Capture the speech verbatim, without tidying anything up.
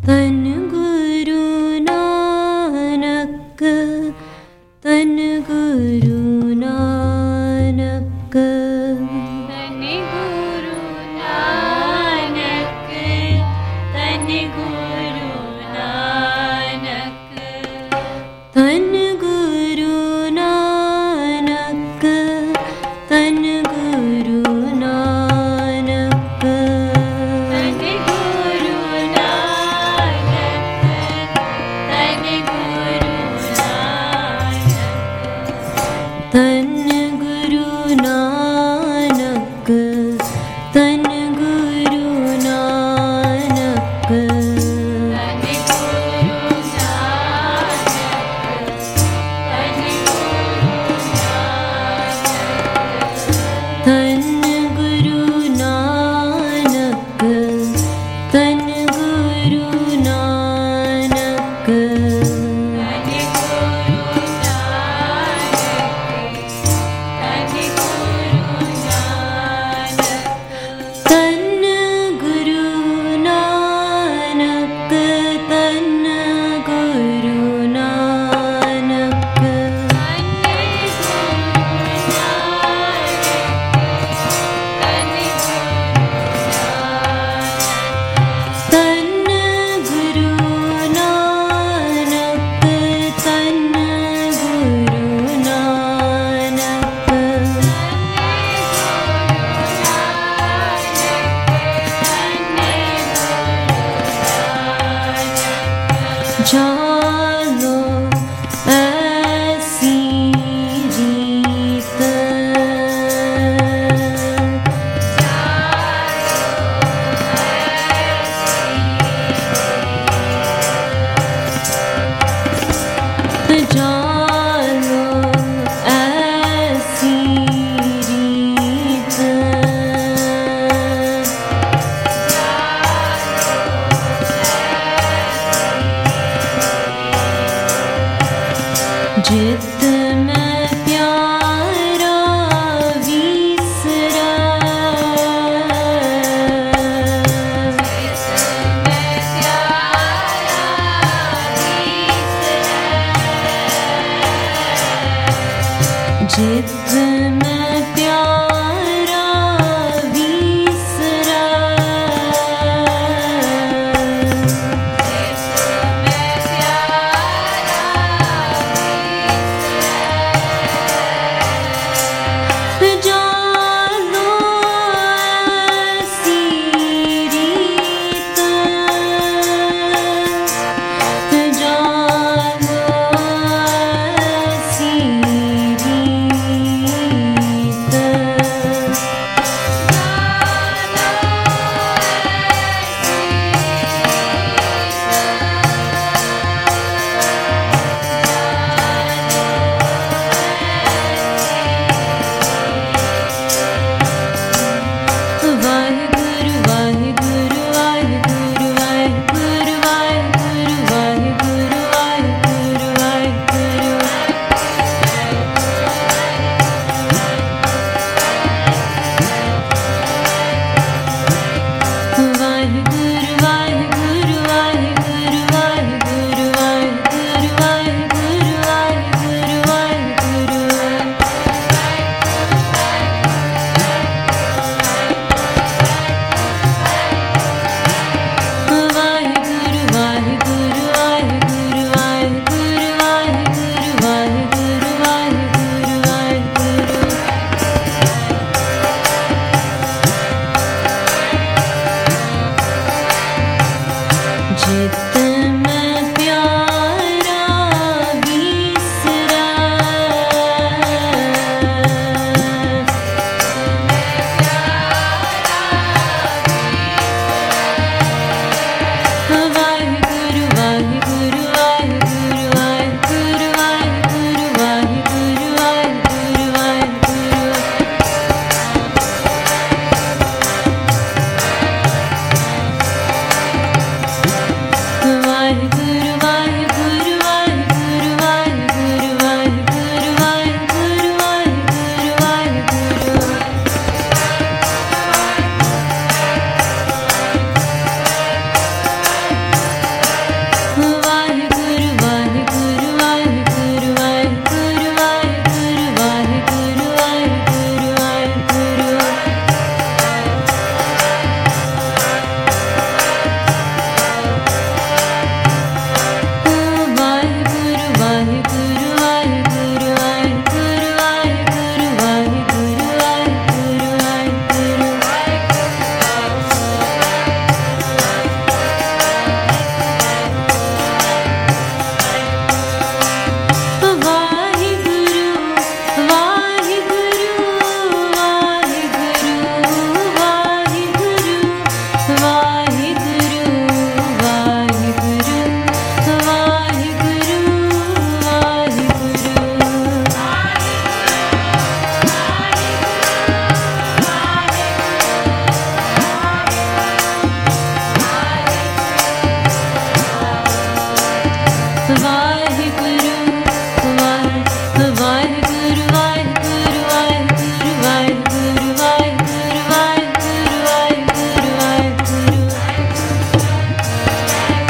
तन गुरु नानक, तन गुरु नानक, तन गुरु नानक, तन गुरु नानक, तन गुरु नानक, तन गुरु नानक, तन गुरु नानक, तन गुरु नानक, तन गुरु नानक, तन गुरु नानक, तन गुरु नानक, तन गुरु नानक, तन गुरु नानक, तन गुरु नानक, तन गुरु नानक, तन गुरु नानक, तन गुरु नानक, जानो ऐसी रीत, जानो ऐसी रीत, जित में प्यारा विसरा, जित में प्यारा विसरा, जानो ऐसी रीत, जानो ऐसी रीत, वाहिगुरु वाहिगुरु वाहिगुरु वाहिगुरु वाहिगुरु वाहिगुरु वाहिगुरु वाहिगुरु, वाहिगुरु वाहिगुरु वाहिगुरु वाहिगुरु वाहिगुरु वाहिगुरु वाहिगुरु वाहिगुरु, वाहिगुरु वाहिगुरु वाहिगुरु वाहिगुरु वाहिगुरु वाहिगुरु वाहिगुरु वाहिगुरु, जित